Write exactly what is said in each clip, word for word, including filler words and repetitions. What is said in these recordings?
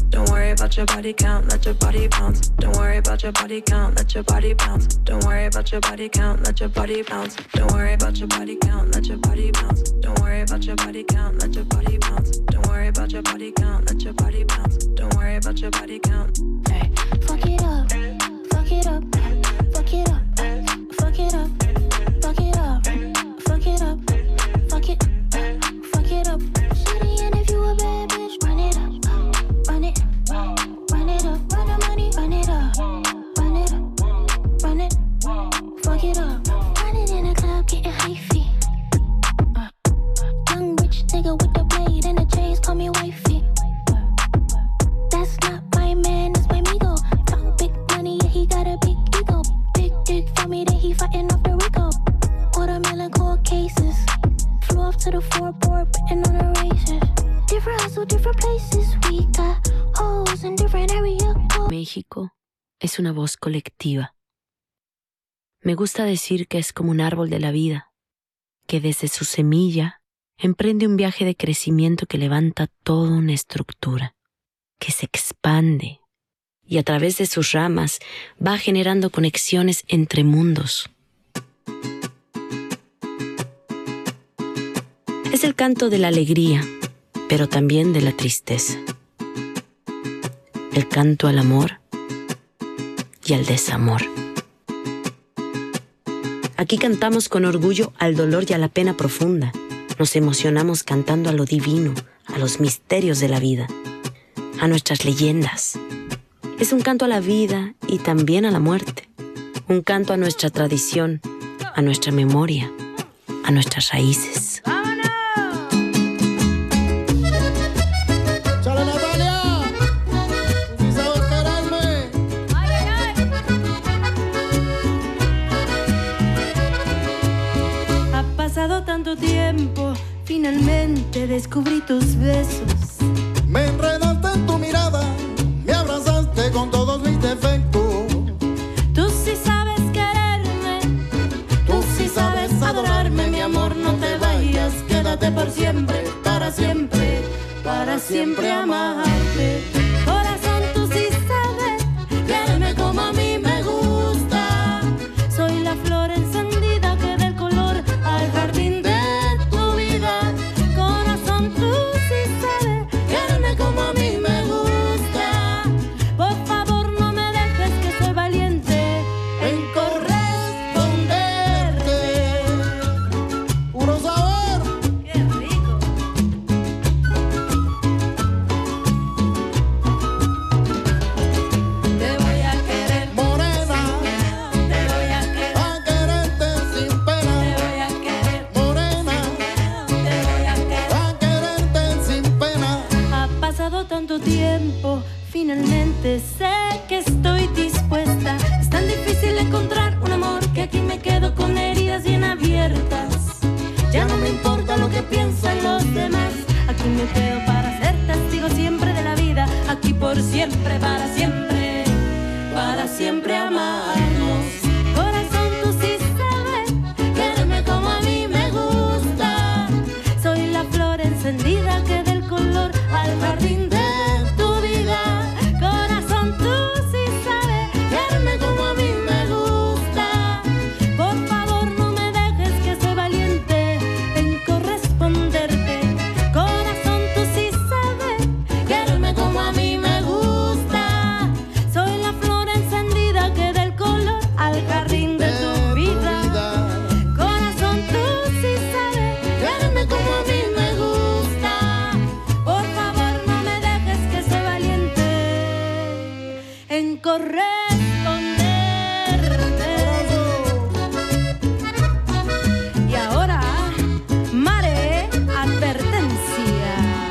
Don't worry about your body count, let your body bounce. Don't worry about your body count, let your body bounce. Don't worry about your body count, let your body bounce. Don't worry about your body count, let your body bounce. Don't worry about your body count, let your body bounce. Don't worry about your body count, let your body bounce. Don't worry about your body count. Hey. Fuck it up, fuck it up, fuck it up, fuck it up, fuck it up, fuck it up, fuck it, fuck it up. Shawty, and if you a bad bitch, run it up, run it, run it up, run the money, run it up, run it up, run it, fuck it up. Run it in the club, getting high feet. Uh, young rich nigga with the blade and the chains, call me wifey. That's not my man, that's my migo. Talk big money, yeah, he got a big ego. Big dick for me, then he fighting off the Rico. Watermelon cold cases. Flew off to the floorboard, putting on the races. Different hustle, different places. We got hoes in different areas. México es una voz colectiva. Me gusta decir que es como un árbol de la vida, que desde su semilla emprende un viaje de crecimiento que levanta toda una estructura, que se expande y a través de sus ramas va generando conexiones entre mundos. Es el canto de la alegría, pero también de la tristeza. El canto al amor y al desamor. Aquí cantamos con orgullo al dolor y a la pena profunda. Nos emocionamos cantando a lo divino, a los misterios de la vida, a nuestras leyendas. Es un canto a la vida y también a la muerte. Un canto a nuestra tradición, a nuestra memoria, a nuestras raíces. Tanto tiempo, finalmente descubrí tus besos. Me enredaste en tu mirada, me abrazaste con todos mis defectos. Tú sí sabes quererme, tú sí sabes adorarme, mi amor, no te vayas, quédate por siempre, para siempre, para siempre amarte. Corazón, tú sí sabes quererme como a mí me gusta. Soy la flor encendida que da el color al jardín de tu vida. Corazón, tú sí sabes quererme como a mí me gusta. Por favor, no me dejes, que soy valiente en corresponderte. Puro sabor. ¡Qué rico! Te voy a querer, Morena, te voy a querer, a quererte sin te pena. voy a querer, Morena, te voy a querer. a quererte sin pena. Ha pasado tanto tiempo, finalmente sé que estoy dispuesta. Es tan difícil encontrar un amor que aquí me quedo con heridas bien abiertas. Ya no me importa lo que piensan los demás. Aquí me quedo para ser testigo siempre de la vida. Aquí por siempre, para siempre, para siempre amarnos. Corazón, tú sí sabes quererme como a mí me gusta. Soy la flor encendida que da el color al jardín de tu vida. Corazón, tú sí sabes quererme como a mí me gusta. Por favor, no me dejes, que soy valiente en corresponderte. Corazón, tú sí sabes quererme como a mí me gusta. Soy la flor encendida que da el color al jardín de tu vida. Corazón, tú sí sabes quererme como a mí me gusta. Por favor, no me dejes, que soy valiente en corresponderte. Y ahora, Mare, advertencia.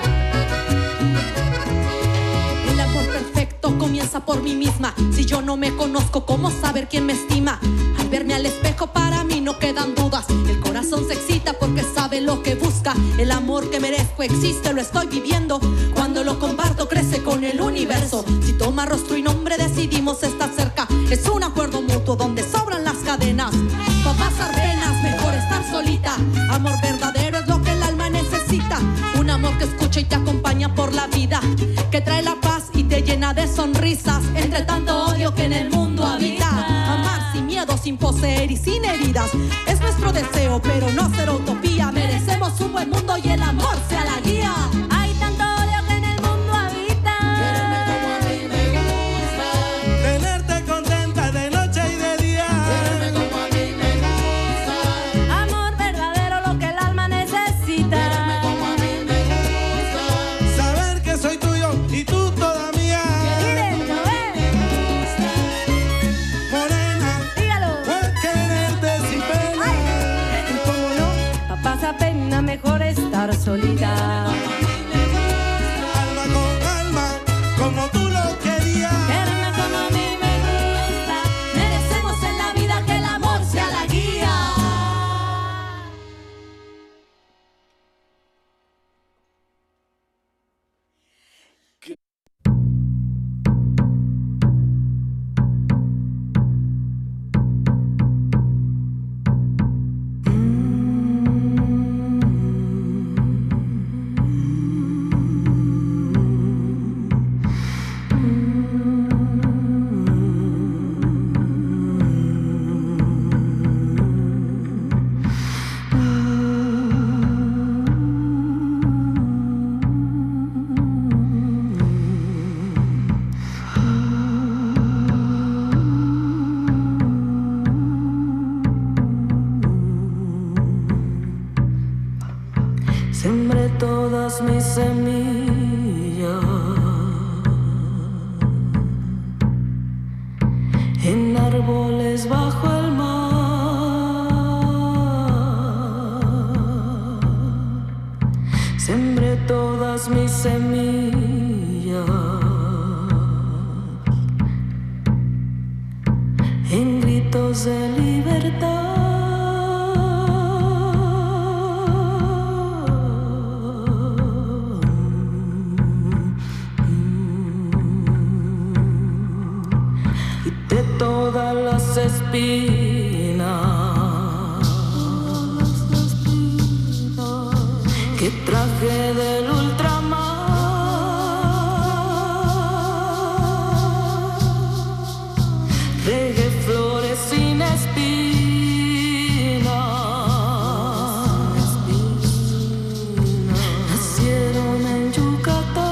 El amor perfecto comienza por mí misma. Si yo no me conozco, ¿cómo saber quién me estima? Al verme al espejo, para mí no quedan dudas. El corazón se excita porque sabe lo que busca. El amor que merezco existe, lo estoy viviendo. Cuando lo comparto, crece con el universo. Si toma rostro y nombre, decidimos estar cerca. Es un acuerdo mutuo donde sobran las cadenas. Pa' pasar penas, mejor estar solita. Amor verdadero es lo que el alma necesita. Un amor que escucha y te acompaña por la vida, que trae la paz y te llena de sonrisas, entre tanto odio que en el mundo habita. Amar sin miedo, sin poseer y sin heridas, es nuestro deseo, pero no ser utopía. Merecemos un buen mundo y el amor sea la guía. Hay tanto odio que en el mundo habita. Quiereme como a mí me gusta. Tenerte contenta de noche y de día. Quiereme como a mí me gusta. Amor verdadero, lo que el alma necesita. Quiereme como a mí me gusta. Saber que soy tuyo y tú toda mía. Directo, eh. Morena, Dígalo. por quererte sin pena. Y cómo no, pa' pasar pena, mejor estar solita. Alma con alma, como tú lo querías. Quererme como a mí me gusta. Merecemos en la vida que el amor sea la guía. Sembré todas mis semillas en árboles bajo el mar. Sembré todas mis semillas en gritos de libertad. Todas las espinas que traje del ultramar, regué flores sin espinas, nacieron en Yucatán.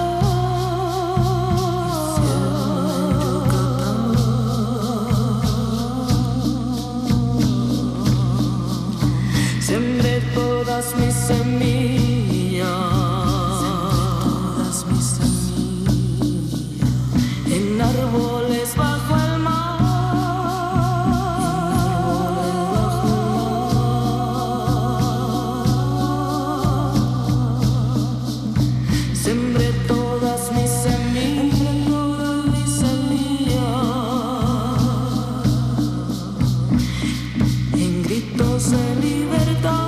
Sembré todas mis semillas, todas mis semillas en árboles bajo el mar, sembré todas mis semillas, todas mis semillas en gritos de libertad.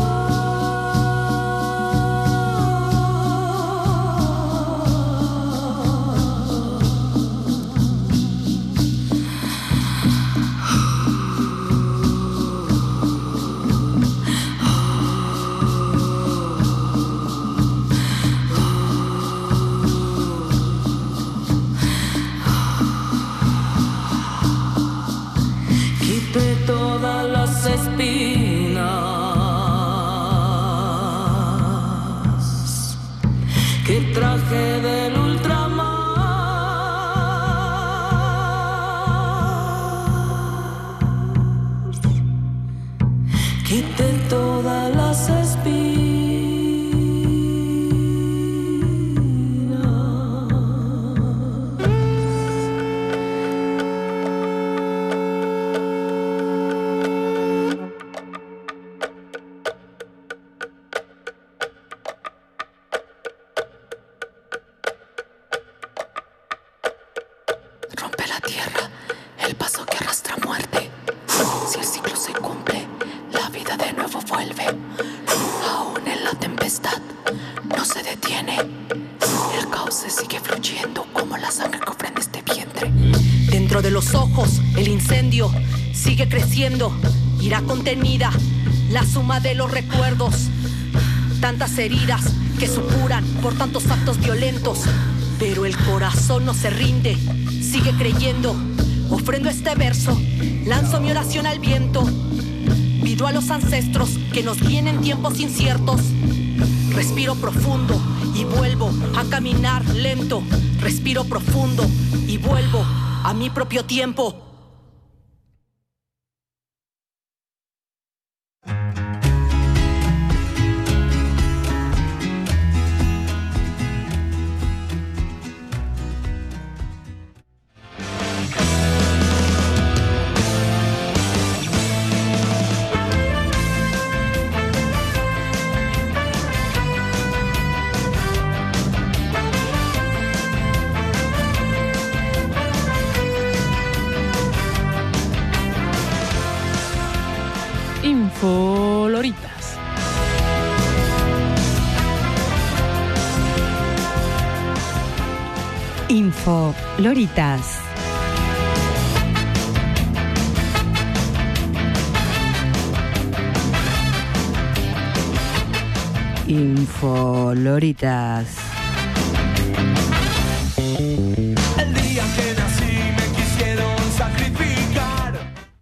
Quité todas las espinas que traje del ultramar. Quité todas las espinas. Rompe la tierra, el paso que arrastra muerte. Si el ciclo se cumple, la vida de nuevo vuelve. Aún en la tempestad, no se detiene. El cauce sigue fluyendo como la sangre que ofrenda este vientre. Dentro de los ojos, el incendio sigue creciendo. Irá contenida la suma de los recuerdos. Tantas heridas que supuran por tantos actos violentos. pero el corazón no se rinde, sigue creyendo. Ofrendo este verso, lanzo mi oración al viento. Pido a los ancestros que nos guíen en tiempos inciertos. Respiro profundo y vuelvo a caminar lento. Respiro profundo y vuelvo a mi propio tiempo. Infoloritas. Infoloritas. Infoloritas. El día que nací me quisieron sacrificar.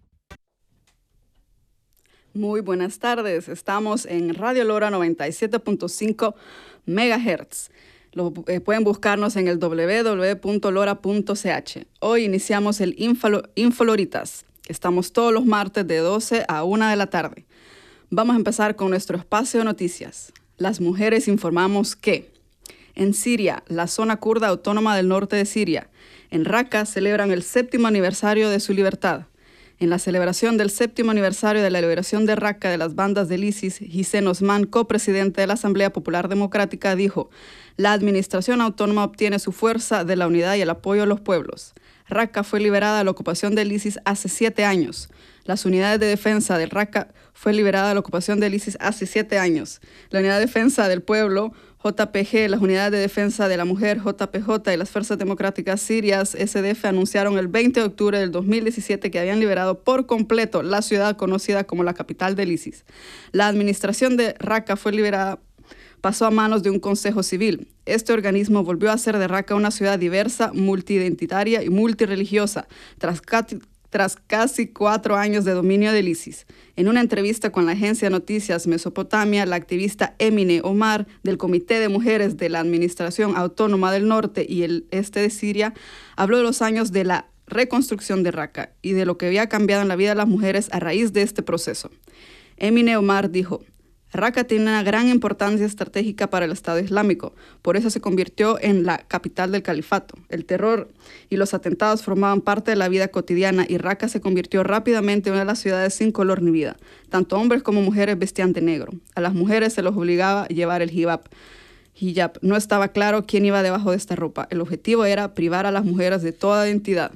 Muy buenas tardes, estamos en Radio Lora noventa y siete punto cinco megahertz. Lo, eh, pueden buscarnos en el doble u doble u doble u punto lora punto c h. Hoy iniciamos el Infolo, Infoloritas. Estamos todos los martes de doce a una de la tarde. Vamos a empezar con nuestro espacio de noticias. Las mujeres informamos que en Siria, la zona kurda autónoma del norte de Siria, en Raqqa celebran el séptimo aniversario de su libertad. En la celebración del séptimo aniversario de la liberación de Raqqa de las bandas del ISIS, Hissène Osman, copresidente de la Asamblea Popular Democrática, dijo: la administración autónoma obtiene su fuerza de la unidad y el apoyo de los pueblos. Raqqa fue liberada de la ocupación del ISIS hace siete años. Las unidades de defensa de Raqqa fue liberada de la ocupación del ISIS hace siete años. La Unidad de Defensa del Pueblo, J P G, las Unidades de Defensa de la Mujer, J P J, y las Fuerzas Democráticas Sirias, S D F, anunciaron el veinte de octubre del dos mil diecisiete que habían liberado por completo la ciudad conocida como la capital del ISIS. La administración de Raqqa fue liberada, pasó a manos de un consejo civil. Este organismo volvió a hacer de Raqqa una ciudad diversa, multiidentitaria y multireligiosa, tras tras casi cuatro años de dominio del ISIS. En una entrevista con la agencia de noticias Mesopotamia, la activista Emine Omar, del Comité de Mujeres de la Administración Autónoma del Norte y el Este de Siria, habló de los años de la reconstrucción de Raqqa y de lo que había cambiado en la vida de las mujeres a raíz de este proceso. Emine Omar dijo: Raqqa tiene una gran importancia estratégica para el Estado Islámico, por eso se convirtió en la capital del califato. El terror y los atentados formaban parte de la vida cotidiana y Raqqa se convirtió rápidamente en una de las ciudades sin color ni vida. Tanto hombres como mujeres vestían de negro. A las mujeres se les obligaba a llevar el hijab. Hijab. No estaba claro quién iba debajo de esta ropa. El objetivo era privar a las mujeres de toda identidad.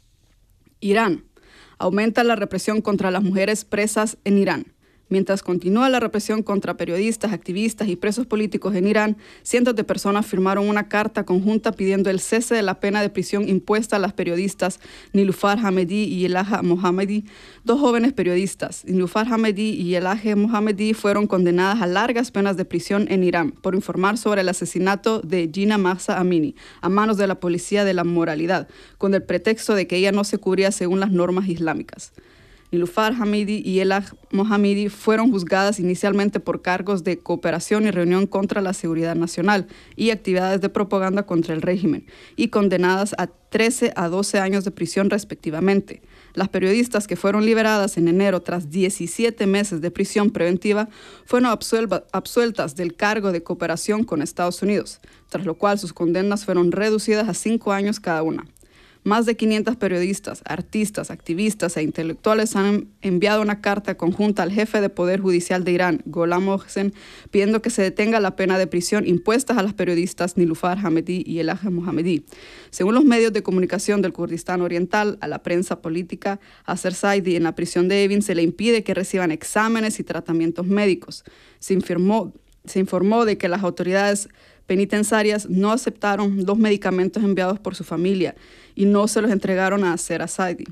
Irán. Aumenta la represión contra las mujeres presas en Irán. Mientras continúa la represión contra periodistas, activistas y presos políticos en Irán, cientos de personas firmaron una carta conjunta pidiendo el cese de la pena de prisión impuesta a las periodistas Nilufar Hamedi y Elaha Mohammadi. Dos jóvenes periodistas, Nilufar Hamedi y Elaha Mohammadi, fueron condenadas a largas penas de prisión en Irán por informar sobre el asesinato de Gina Mahsa Amini a manos de la policía de la moralidad, con el pretexto de que ella no se cubría según las normas islámicas. Nilufar Hamedi y Elaha Mohammadi fueron juzgadas inicialmente por cargos de cooperación y reunión contra la seguridad nacional y actividades de propaganda contra el régimen, y condenadas a trece a doce años de prisión respectivamente. Las periodistas que fueron liberadas en enero tras diecisiete meses de prisión preventiva fueron absuelva, absueltas del cargo de cooperación con Estados Unidos, tras lo cual sus condenas fueron reducidas a cinco años cada una. Más de quinientos periodistas, artistas, activistas e intelectuales han enviado una carta conjunta al jefe de Poder Judicial de Irán, Gholam Mohsen, pidiendo que se detenga la pena de prisión impuesta a las periodistas Nilufar Hamedi y Elaha Mohammadi. Según los medios de comunicación del Kurdistán Oriental, a la prensa política, a Saidi en la prisión de Evin se le impide que reciban exámenes y tratamientos médicos. Se informó, se informó de que las autoridades penitenciarias no aceptaron los medicamentos enviados por su familia y no se los entregaron a Saidi.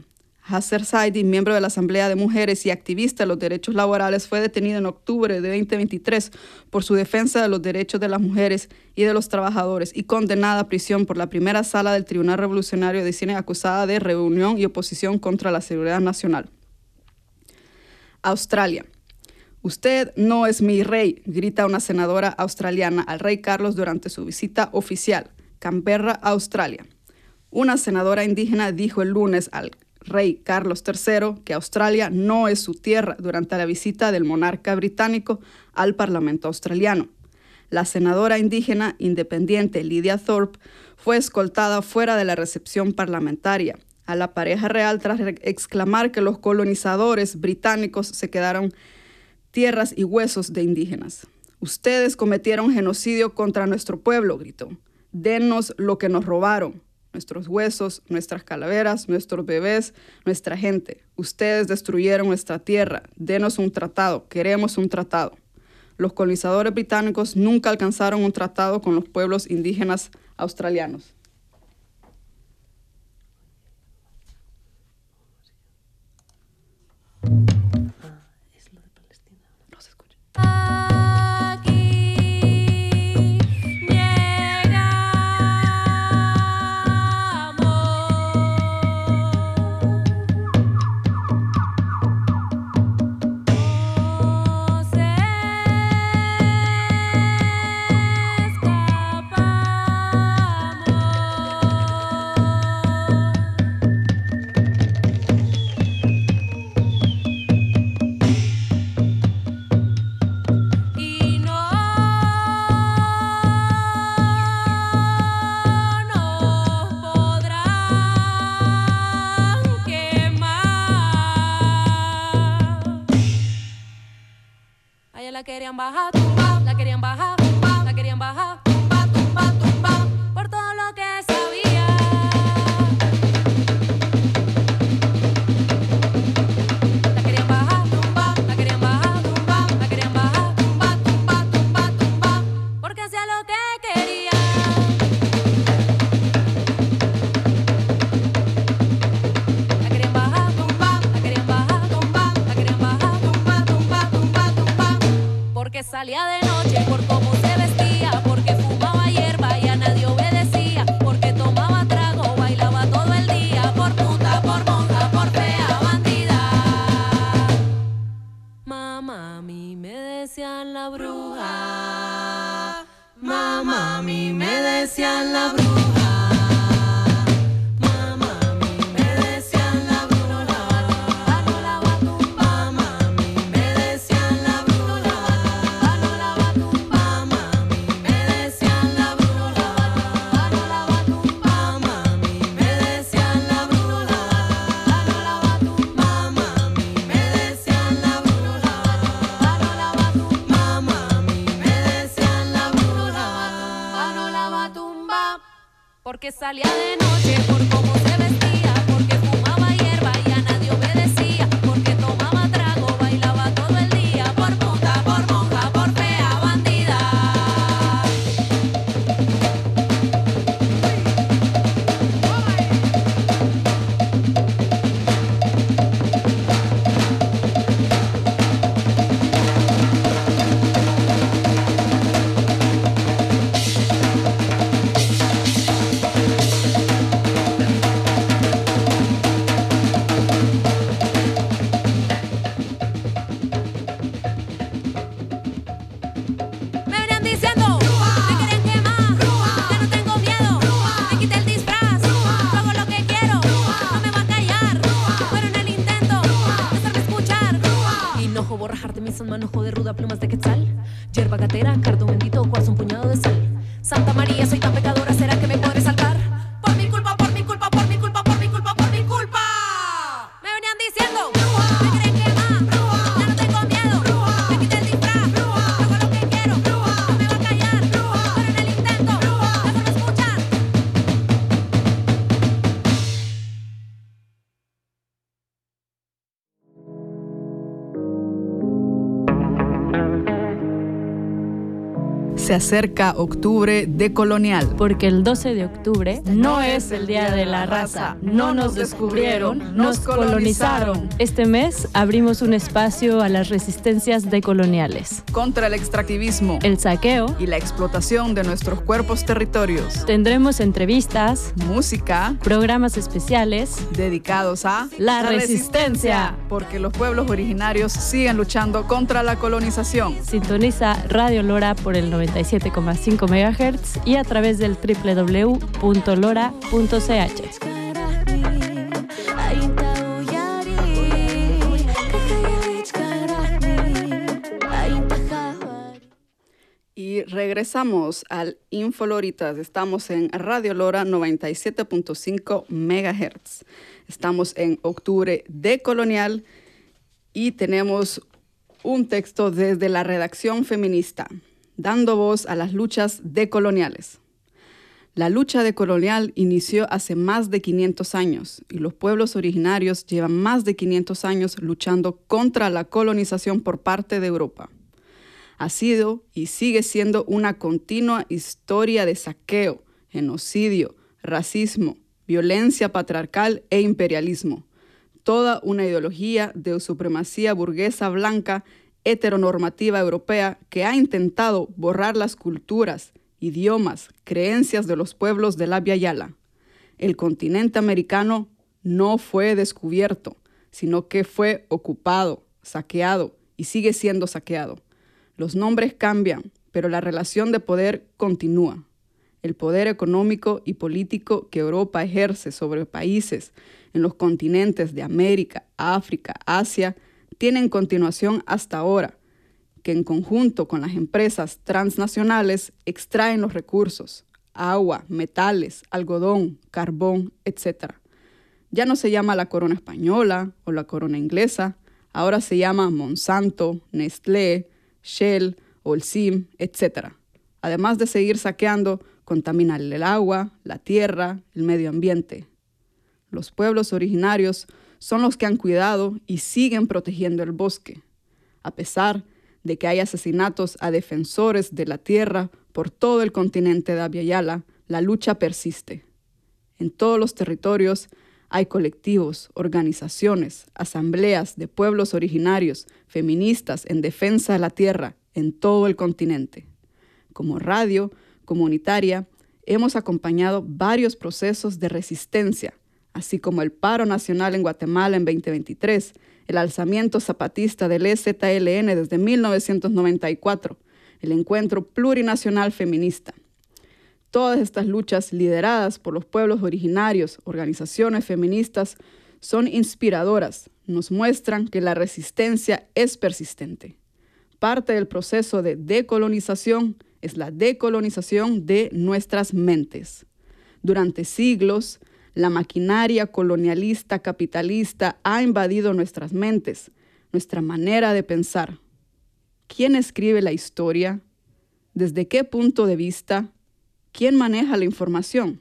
Hasser Saidi, miembro de la Asamblea de Mujeres y activista de los derechos laborales, fue detenido en octubre de veinte veintitrés por su defensa de los derechos de las mujeres y de los trabajadores y condenada a prisión por la primera sala del Tribunal Revolucionario de Cine, acusada de reunión y oposición contra la seguridad nacional. Australia. Usted no es mi rey, grita una senadora australiana al rey Carlos durante su visita oficial, Canberra, Australia. Una senadora indígena dijo el lunes al rey Carlos tercero que Australia no es su tierra durante la visita del monarca británico al Parlamento australiano. La senadora indígena independiente Lydia Thorpe fue escoltada fuera de la recepción parlamentaria a la pareja real tras exclamar que los colonizadores británicos se quedaron tierras y huesos de indígenas. Ustedes cometieron genocidio contra nuestro pueblo, gritó. Denos lo que nos robaron. Nuestros huesos, nuestras calaveras, nuestros bebés, nuestra gente. Ustedes destruyeron nuestra tierra. Denos un tratado. Queremos un tratado. Los colonizadores británicos nunca alcanzaron un tratado con los pueblos indígenas australianos. La querían bajar, tumba, la querían bajar, tumba, la querían bajar, tumba, tumba, tumba, por todo lo que sabía. La querían bajar, tumba, la querían bajar, tumba, la querían bajar, tumba, tumba, tumba, tumba, porque hacía lo que quería. La querían bajar, tumba, la querían bajar, tumba, la querían bajar, tumba, tumba, tumba, tumba. Porque salía de noche, por cómo se vestía, porque fumaba hierba y a nadie obedecía, porque tomaba trago, bailaba todo el día, por puta, por monja, por fea, bandida. Mamá, a mí me decían la bruja. Mamá, a mí me decían la bruja. Porque salía de noche, por cómo se vestía, porque fumaba hierba y a nadie obedecía, porque tomaba trago, bailaba todo el día, por puta, por monja, por fea, bandida. Manojo de ruda, plumas de quetzal, hierba gatera, cardo bendito, cuarzo, un puñado de sal. Santa María, soy tan pecadora, ¿será que me podré saltar? Por mi culpa, por mi culpa, por mi culpa, por mi culpa, por mi culpa. Me venían diciendo, me creen quemar, ya no tengo miedo, me quité el disfraz, hago lo que quiero, no me va a callar, pero en el intento, mejor no escuchar. Se acerca octubre decolonial. Porque el doce de octubre no es el Día de la Raza. No nos descubrieron, nos colonizaron. Este mes abrimos un espacio a las resistencias decoloniales. Contra el extractivismo, el saqueo y la explotación de nuestros cuerpos territorios. Tendremos entrevistas, música, programas especiales dedicados a la, la resistencia. resistencia. Porque los pueblos originarios siguen luchando contra la colonización. Sintoniza Radio Lora por el noventa y siete coma cinco megahertz y a través del doble u doble u doble u punto lora punto c h. Y regresamos al Infoloritas. Estamos en Radio Lora noventa y siete punto cinco megahertz. Estamos en octubre decolonial y tenemos un texto desde la redacción feminista, dando voz a las luchas decoloniales. La lucha decolonial inició hace más de quinientos años y los pueblos originarios llevan más de quinientos años luchando contra la colonización por parte de Europa. Ha sido y sigue siendo una continua historia de saqueo, genocidio, racismo, violencia patriarcal e imperialismo. Toda una ideología de supremacía burguesa blanca heteronormativa europea que ha intentado borrar las culturas, idiomas, creencias de los pueblos del Abya Yala. El continente americano no fue descubierto, sino que fue ocupado, saqueado y sigue siendo saqueado. Los nombres cambian, pero la relación de poder continúa. El poder económico y político que Europa ejerce sobre países en los continentes de América, África, Asia, tienen continuación hasta ahora, que en conjunto con las empresas transnacionales extraen los recursos, agua, metales, algodón, carbón, etcétera. Ya no se llama la corona española o la corona inglesa, ahora se llama Monsanto, Nestlé, Shell, Holcim, etcétera. Además de seguir saqueando, contaminan el agua, la tierra, el medio ambiente. Los pueblos originarios son los que han cuidado y siguen protegiendo el bosque, a pesar de que hay asesinatos a defensores de la tierra por todo el continente de Abya Yala. La lucha persiste. En todos los territorios hay colectivos, organizaciones, asambleas de pueblos originarios, feministas en defensa de la tierra en todo el continente. Como radio comunitaria, hemos acompañado varios procesos de resistencia, así como el paro nacional en Guatemala en veinte veintitrés, el alzamiento zapatista del E Z L N desde mil novecientos noventa y cuatro, el encuentro plurinacional feminista. Todas estas luchas lideradas por los pueblos originarios, organizaciones feministas, son inspiradoras, nos muestran que la resistencia es persistente. Parte del proceso de decolonización es la decolonización de nuestras mentes. Durante siglos, la maquinaria colonialista capitalista ha invadido nuestras mentes, nuestra manera de pensar. ¿Quién escribe la historia? ¿Desde qué punto de vista? ¿Quién maneja la información?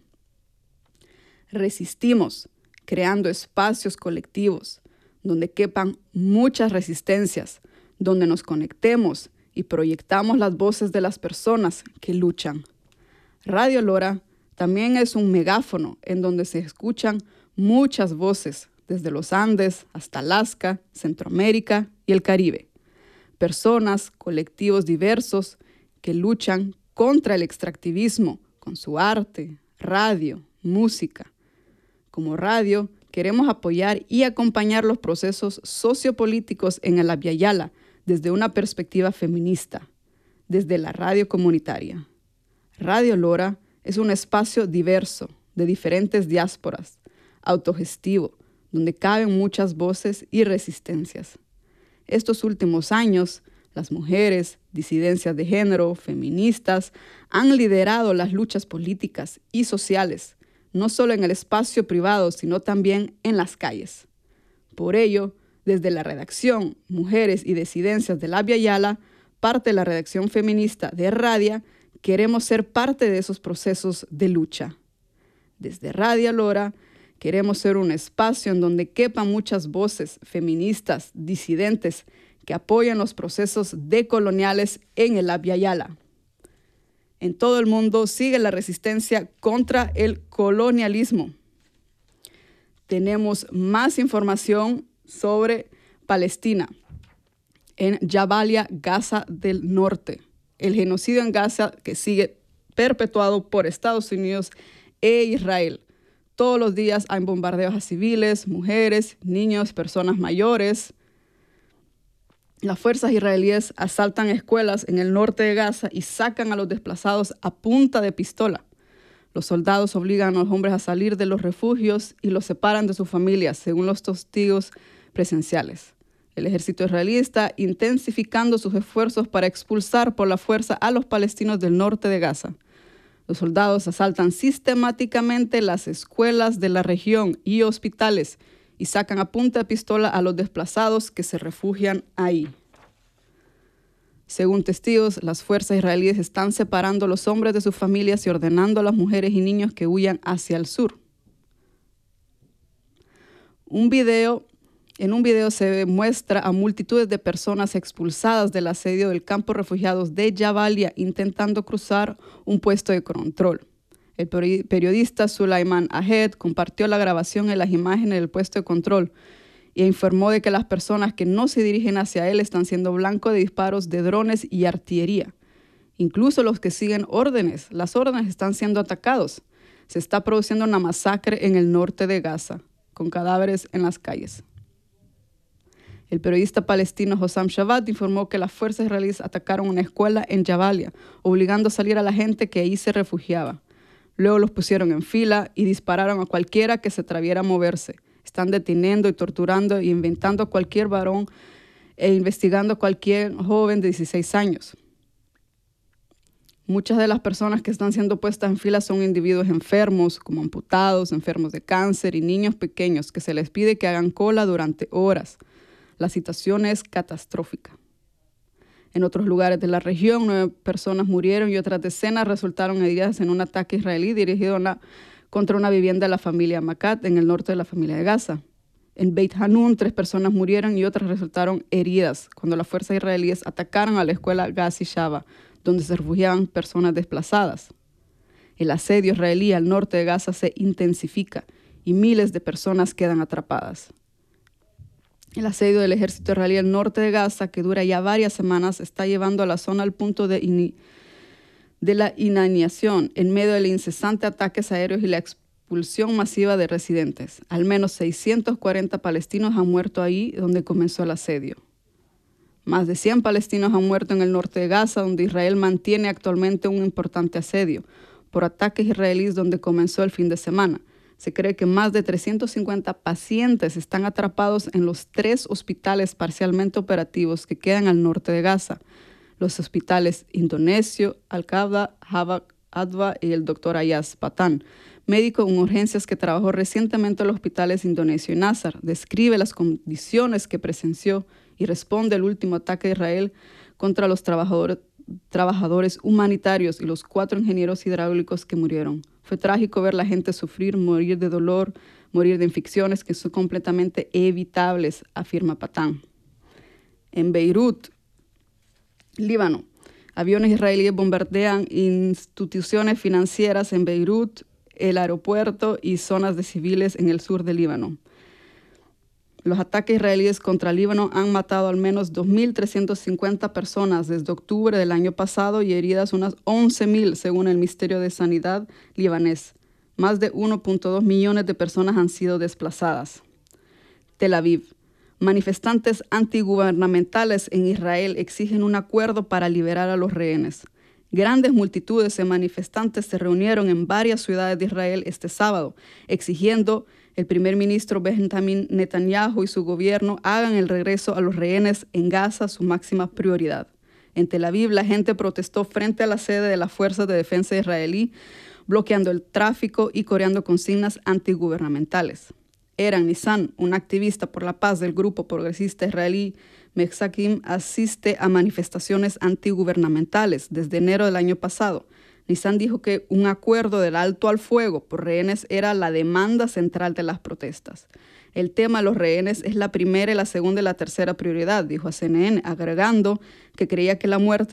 Resistimos, creando espacios colectivos, donde quepan muchas resistencias, donde nos conectemos y proyectamos las voces de las personas que luchan. Radio Lora también es un megáfono en donde se escuchan muchas voces, desde los Andes hasta Alaska, Centroamérica y el Caribe. Personas, colectivos diversos que luchan contra el extractivismo con su arte, radio, música. Como radio, queremos apoyar y acompañar los procesos sociopolíticos en el Abya Yala desde una perspectiva feminista, desde la radio comunitaria. Radio Lora es un espacio diverso, de diferentes diásporas, autogestivo, donde caben muchas voces y resistencias. Estos últimos años, las mujeres, disidencias de género, feministas, han liderado las luchas políticas y sociales, no solo en el espacio privado, sino también en las calles. Por ello, desde la redacción Mujeres y Disidencias del Abya Yala, parte de la redacción feminista de Radia, queremos ser parte de esos procesos de lucha. Desde Radio Lora, queremos ser un espacio en donde quepan muchas voces feministas, disidentes, que apoyan los procesos decoloniales en el Abya Yala. En todo el mundo sigue la resistencia contra el colonialismo. Tenemos más información sobre Palestina. En Jabalia, Gaza del Norte. El genocidio en Gaza que sigue perpetuado por Estados Unidos e Israel. Todos los días hay bombardeos a civiles, mujeres, niños, personas mayores. Las fuerzas israelíes asaltan escuelas en el norte de Gaza y sacan a los desplazados a punta de pistola. Los soldados obligan a los hombres a salir de los refugios y los separan de sus familias, según los testigos presenciales. El ejército israelí está intensificando sus esfuerzos para expulsar por la fuerza a los palestinos del norte de Gaza. Los soldados asaltan sistemáticamente las escuelas de la región y hospitales y sacan a punta de pistola a los desplazados que se refugian ahí. Según testigos, las fuerzas israelíes están separando a los hombres de sus familias y ordenando a las mujeres y niños que huyan hacia el sur. Un video, en un video se muestra a multitudes de personas expulsadas del asedio del campo de refugiados de Jabalia intentando cruzar un puesto de control. El periodista Sulaiman Ahed compartió la grabación en las imágenes del puesto de control y informó de que las personas que no se dirigen hacia él están siendo blanco de disparos de drones y artillería. Incluso los que siguen órdenes, las órdenes están siendo atacados. Se está produciendo una masacre en el norte de Gaza, con cadáveres en las calles. El periodista palestino Hossam Shabbat informó que las fuerzas israelíes atacaron una escuela en Jabalia, obligando a salir a la gente que ahí se refugiaba. Luego los pusieron en fila y dispararon a cualquiera que se atreviera a moverse. Están deteniendo y torturando y inventando a cualquier varón e investigando a cualquier joven de dieciséis años. Muchas de las personas que están siendo puestas en fila son individuos enfermos, como amputados, enfermos de cáncer y niños pequeños, que se les pide que hagan cola durante horas. La situación es catastrófica. En otros lugares de la región, nueve personas murieron y otras decenas resultaron heridas en un ataque israelí dirigido una, contra una vivienda de la familia Makat en el norte de la familia de Gaza. En Beit Hanun, tres personas murieron y otras resultaron heridas cuando las fuerzas israelíes atacaron a la escuela Gazi Shava, donde se refugiaban personas desplazadas. El asedio israelí al norte de Gaza se intensifica y miles de personas quedan atrapadas. El asedio del ejército israelí al norte de Gaza, que dura ya varias semanas, está llevando a la zona al punto de, in- de la inanición en medio de incesantes ataques aéreos y la expulsión masiva de residentes. Al menos seiscientos cuarenta palestinos han muerto ahí donde comenzó el asedio. Más de cien palestinos han muerto en el norte de Gaza, donde Israel mantiene actualmente un importante asedio, por ataques israelíes donde comenzó el fin de semana. Se cree que más de trescientos cincuenta pacientes están atrapados en los tres hospitales parcialmente operativos que quedan al norte de Gaza. Los hospitales Indonesio, Al-Qabda, Hava Adva y el doctor Ayaz Patan, médico en urgencias que trabajó recientemente en los hospitales Indonesio y Nazar, describe las condiciones que presenció y responde al último ataque de Israel contra los trabajadores, trabajadores humanitarios y los cuatro ingenieros hidráulicos que murieron. Fue trágico ver la gente sufrir, morir de dolor, morir de infecciones que son completamente evitables, afirma Patán. En Beirut, Líbano, aviones israelíes bombardean instituciones financieras en Beirut, el aeropuerto y zonas de civiles en el sur de Líbano. Los ataques israelíes contra Líbano han matado al menos dos mil trescientas cincuenta personas desde octubre del año pasado y heridas unas once mil, según el Ministerio de Sanidad libanés. Más de uno punto dos millones de personas han sido desplazadas. Tel Aviv. Manifestantes antigubernamentales en Israel exigen un acuerdo para liberar a los rehenes. Grandes multitudes de manifestantes se reunieron en varias ciudades de Israel este sábado, exigiendo el primer ministro Benjamin Netanyahu y su gobierno hagan el regreso a los rehenes en Gaza su máxima prioridad. En Tel Aviv, la gente protestó frente a la sede de las Fuerzas de Defensa israelí, bloqueando el tráfico y coreando consignas antigubernamentales. Eran Nissan, un activista por la paz del grupo progresista israelí Mesakim, asiste a manifestaciones antigubernamentales desde enero del año pasado. Nissan dijo que un acuerdo del alto al fuego por rehenes era la demanda central de las protestas. El tema de los rehenes es la primera, y la segunda y la tercera prioridad, dijo a C N N, agregando que creía que la muerte